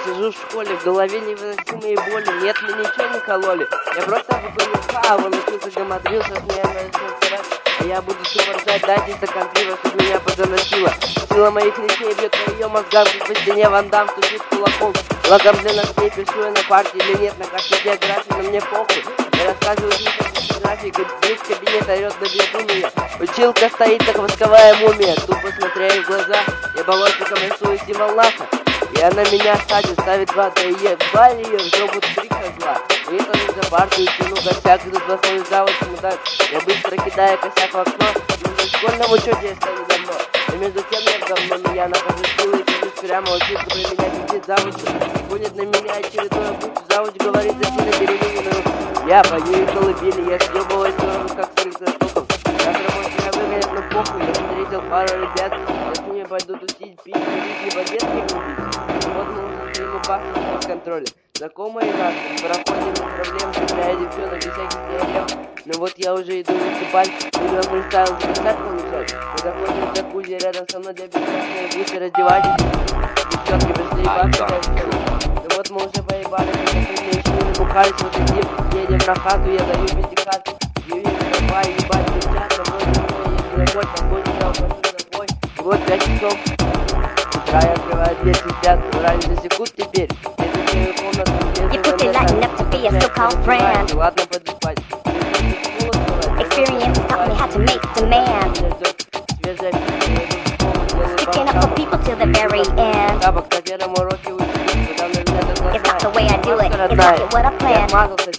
сижу в школе, в голове невыносимые боли. Нет, мне ничего не кололи. Я просто вон учился, гамадрился, с меня а я буду все ржать, дайте стакан пива, чтобы меня подзаносило. Сила моих речей бьет по ее мозгам, как по стене Ван Дам стучит кулаком. Лаком для ногтей пишу я на партии или нет, на карте географии, но мне похуй. Я рассказываю людям фотографии, весь кабинет орет на беду меня. Училка стоит, как восковая мумия, тупо смотря ей в глаза. Я болотником рисую символ НАСА. И она меня садит, ставит 2 ДЕ, бали ее в жопу 3 козла. И это за партию тяну косяк, тут заходит завод, мудак. Я быстро кидаю косяк в окно, и в школьном учете я стану давно. И между тем я говно, но я нахожу силы и кажусь прямо, учиться про меня сидит завуч. Гонит на меня очередной путь, завуч говорит, засильно беременную. Я пою и колыбели, я съебываюсь как с электротоком. Я работаю, я выгонят, но похуй, я встретил пару ребят, я с ними пойду тусить, пить, либо детки купить. Вот мы ему пахнет под контролем. Знакомые нас, проходим без проблем, цепляя девчонок без всяких теорем. Но вот я уже иду выступать, и я представил концерт получать. Мы заходим в джакузи, рядом со мной для бесплатной гуси раздевайтесь. Девчонки пришли ебаться, ну вот мы уже поебали, мы еще не набухались, вот идем, едем на хату, я даю пятихат. Давай ебать девчата, вроде меня есть дорогой, погоди, я ухожу за тобой. И вот 5 часов утра я открываю дверь, спят, урали засекут теперь. You put it lighting up to be a so-called friend. Experience taught me how to make demands. Sticking up for people till the very end. It's not the way I do it, it's not what I planned.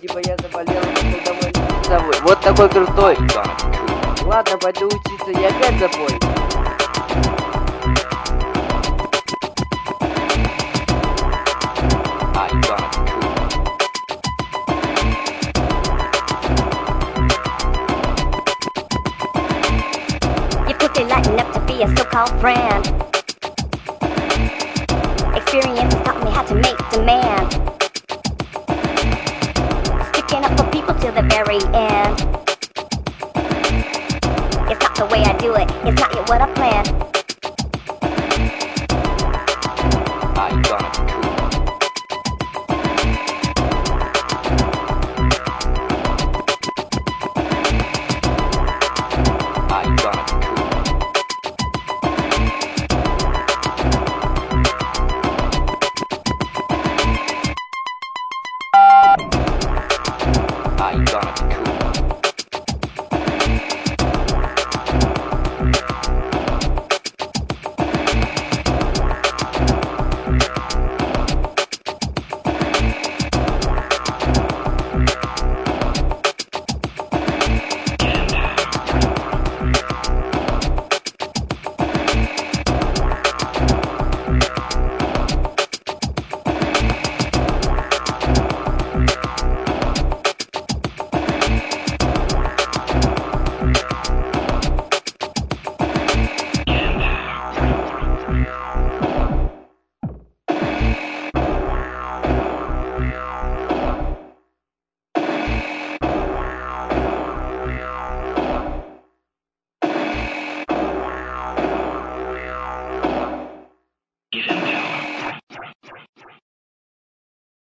Вот такой крутой. Ладно, пойду учиться, я опять запой. Lighting up to be a so-called friend. Experience taught me how to make demands. Sticking up for people till the very end. It's not the way I do it, it's not yet what I planned.